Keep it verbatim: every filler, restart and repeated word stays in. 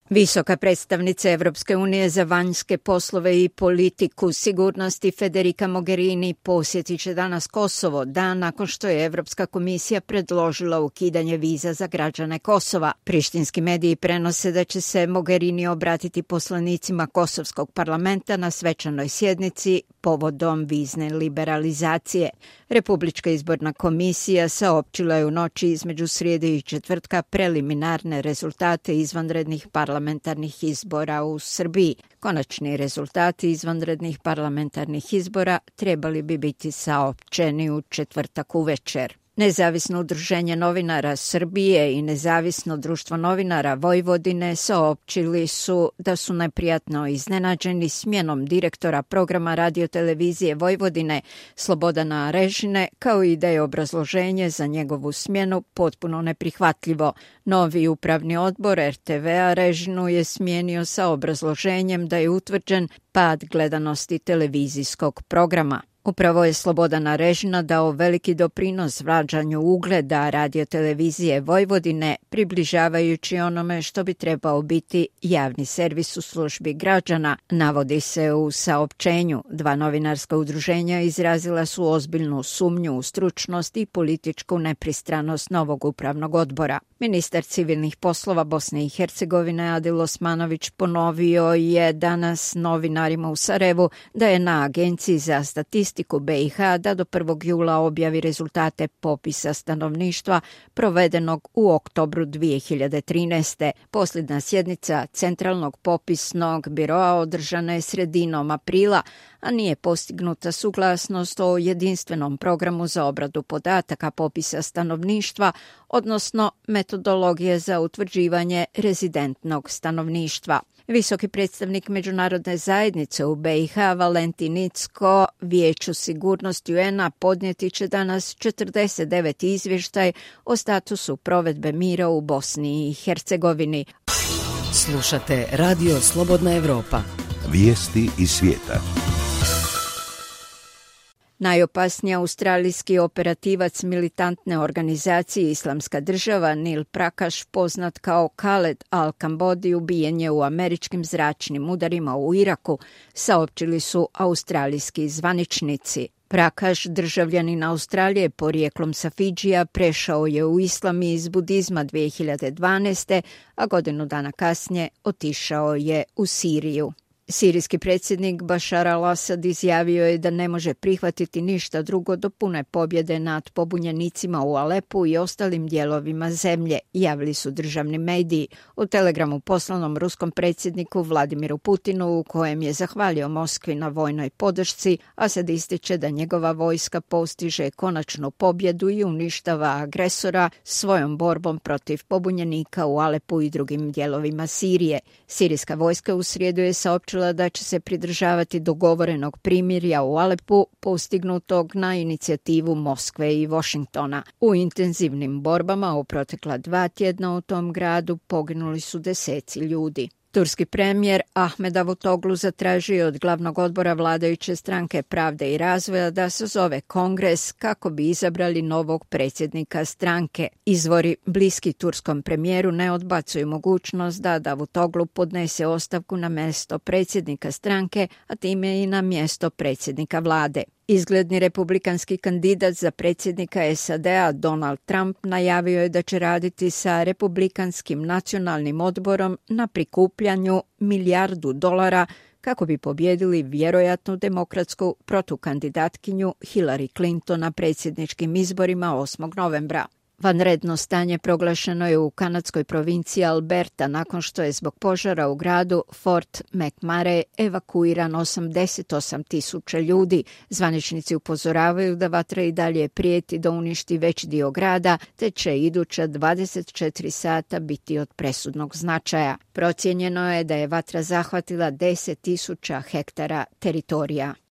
Visoka predstavnica Evropske unije za vanjske poslove i politiku sigurnosti Federica Mogherini posjetit će danas Kosovo, dan nakon što je Evropska komisija predložila ukidanje viza za građane Kosova. Prištinski mediji prenose da će se Mogherini obratiti poslanicima Kosovskog parlamenta na svečanoj sjednici povodom vizne liberalizacije. Republička izborna komisija saopćila je u noći između srijede i četvrtka preliminarne rezultate izvanrednih parlamentarnih izbora u Srbiji. Konačni rezultati izvanrednih parlamentarnih izbora trebali bi biti saopćeni u četvrtak uvečer. Nezavisno udruženje novinara Srbije i Nezavisno društvo novinara Vojvodine saopćili su da su neprijatno iznenađeni smjenom direktora programa radiotelevizije Vojvodine Slobodana Arežine, kao i da je obrazloženje za njegovu smjenu potpuno neprihvatljivo. Novi upravni odbor er te ve Arežinu je smijenio sa obrazloženjem da je utvrđen pad gledanosti televizijskog programa. Upravo je Slobodan Arežina dao veliki doprinos vraćanju ugleda radiotelevizije Vojvodine, približavajući onome što bi trebao biti javni servis u službi građana, navodi se u saopćenju. Dva novinarska udruženja izrazila su ozbiljnu sumnju u stručnost i političku nepristranost novog upravnog odbora. Ministar civilnih poslova Bosne i Hercegovine Adil Osmanović ponovio je danas novinarima u Sarajevu da je na Agenciji za statistiku be i ha da do prvog jula objavi rezultate popisa stanovništva provedenog u oktobru dvije hiljade trinaeste. Posljedna sjednica Centralnog popisnog biroa održana je sredinom aprila, a nije postignuta suglasnost o jedinstvenom programu za obradu podataka popisa stanovništva, odnosno metodologije za utvrđivanje rezidentnog stanovništva. Visoki predstavnik međunarodne zajednice u be i ha Valentin Incko Vijeću sigurnosti u en a podnijeti će danas četrdeset deveti izvještaj o statusu provedbe mira u Bosni i Hercegovini. Slušate Radio Slobodna Evropa. Vijesti iz svijeta. Najopasniji australijski operativac militantne organizacije Islamska država Neil Prakash, poznat kao Khaled al-Kambodi, ubijen je u američkim zračnim udarima u Iraku, saopćili su australijski zvaničnici. Prakash, državljanin Australije porijeklom sa Fidžija, prešao je u islam iz budizma dvije hiljade dvanaeste. a godinu dana kasnije otišao je u Siriju. Sirijski predsjednik Bashar al-Assad izjavio je da ne može prihvatiti ništa drugo do pune pobjede nad pobunjenicima u Alepu i ostalim dijelovima zemlje, javili su državni mediji. U telegramu poslanom ruskom predsjedniku Vladimiru Putinu, u kojem je zahvalio Moskvi na vojnoj podršci, Asad ističe da njegova vojska postiže konačnu pobjedu i uništava agresora svojom borbom protiv pobunjenika u Alepu i drugim dijelovima Sirije. Sirijska vojska u srijedu je saopćila da će se pridržavati dogovorenog primirja u Alepu postignutog na inicijativu Moskve i Washingtona. U intenzivnim borbama u protekla dva tjedna u tom gradu poginuli su deseci ljudi. Turski premijer Ahmed Davutoglu zatražio je od glavnog odbora vladajuće stranke Pravde i razvoja da sazove kongres kako bi izabrali novog predsjednika stranke. Izvori bliski turskom premijeru ne odbacuju mogućnost da Davutoglu podnese ostavku na mjesto predsjednika stranke, a time i na mjesto predsjednika vlade. Izgledni republikanski kandidat za predsjednika es a de a Donald Trump najavio je da će raditi sa republikanskim nacionalnim odborom na prikupljanju milijardu dolara kako bi pobjedili vjerojatnu demokratsku protukandidatkinju Hillary Clinton na predsjedničkim izborima osmog novembra. Vanredno stanje proglašeno je u kanadskoj provinciji Alberta nakon što je zbog požara u gradu Fort McMurray evakuirano osamdeset osam tisuća ljudi. Zvaničnici upozoravaju da vatra i dalje prijeti da uništi veći dio grada, te će iduća dvadeset četiri sata biti od presudnog značaja. Procijenjeno je da je vatra zahvatila deset tisuća hektara teritorija.